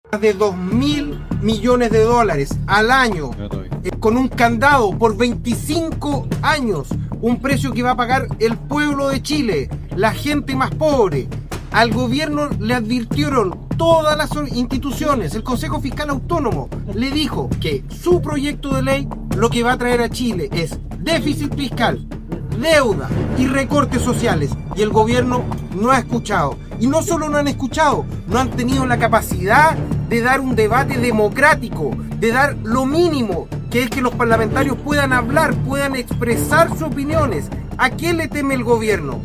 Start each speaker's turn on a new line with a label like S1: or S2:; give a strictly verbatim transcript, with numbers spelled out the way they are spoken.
S1: de dos mil millones de dólares al año, eh, con un candado por veinticinco años, un precio que va a pagar el pueblo de Chile, la gente más pobre. Al gobierno le advirtieron todas las instituciones, el Consejo Fiscal Autónomo le dijo que su proyecto de ley lo que va a traer a Chile es déficit fiscal, deuda y recortes sociales, y el gobierno no ha escuchado. Y no solo no han escuchado, no han tenido la capacidad de dar un debate democrático, de dar lo mínimo, que es que los parlamentarios puedan hablar, puedan expresar sus opiniones. ¿A qué le teme el gobierno?